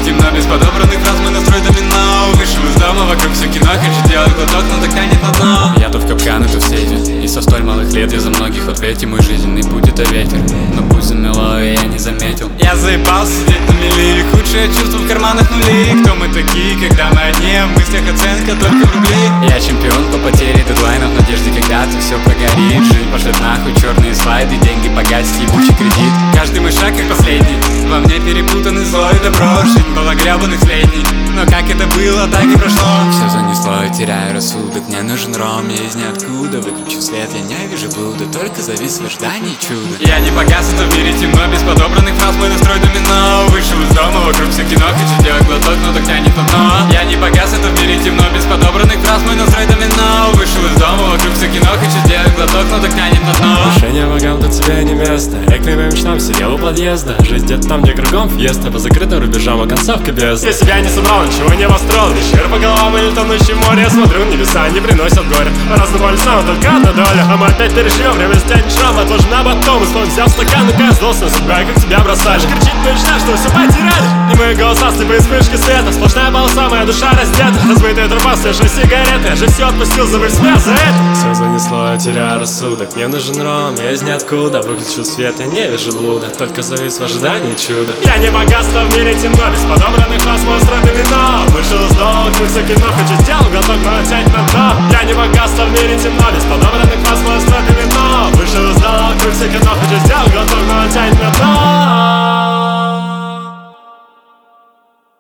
темно, без подобранных фраз мой настрой домино. Вышел из дома, вокруг все кино, хочу делать глоток, но так тянет на дно. Я то в капкан, и то в сейфе, и со столь малых лет я за многих в ответе. Мой жизненный путь это ветер, но путь замело, и я не заметил. Я заебался сидеть на мели, худшее чувство в карманах нулей. Кто мы такие, когда мы одни, в мыслях оценка только в рубли. Я чемпион по потере дедлайнов, в надежде когда-то все прогорит. Жизнь пошлет нахуй черные слайды, деньги погасить, ебучий кредит. Каждый мой шаг как последний, во мне перепутаны зло и добро. Жизнь была гребаных средней, но как это было, так и прошло. Все занесло, я теряю рассудок, мне нужен ром, я из ниоткуда. Выключу свет, я не вижу блуда, только завис в ожидании чуда. Я не погас, это в мире темно, без подобранных фраз мой настрой домино. Вышел из дома, вокруг все кино, хочу делать глоток, но так тянет на дно. Я не погас, это в мире темно, без подобранных фраз мой настрой домино. Вышел из дома, вокруг все кино, хочу делать глоток, но так тянет на дно. Решение богам, тут тебе не место. Я к твоим мечтам сидел у подъезда. Жизнь где-то там, где кругом фьеста, по закрытым рубежам, а концовка без. Я себя не собрал, ничего не построил. Лишь шир по головам или тонущий в море. Я смотрю, небеса не приносят горя. По разным полюсам, только одна доля. А мы опять перешьем, время стянет шрам, отложен на батом. И слон взял стакан, и злостная судьба, как тебя бросали. Кричит точно, что все потеряли. И мои голоса, слепые вспышки света. Сплошная полоса, моя душа раздета. Разбитая труба, свежая сигарета. Я же все отпустил, забыв себя за это. Все занесло, я теряю рассудок. Мне нужен ром, я из ниоткуда. Выключил свет, я не вижу блуда, только завис в ожидании чуда. Я не богатство, в мире темно, без подобранных фраз мой настрой домино. Вышел из дома, вокруг все кино, хочу сделать глоток, но тянет на дно. Я не богатство, в мире темно, без подобранных фраз мой настрой домино. Вышел из дома, вокруг все кино, хочу сделать глоток, но тянет на дно.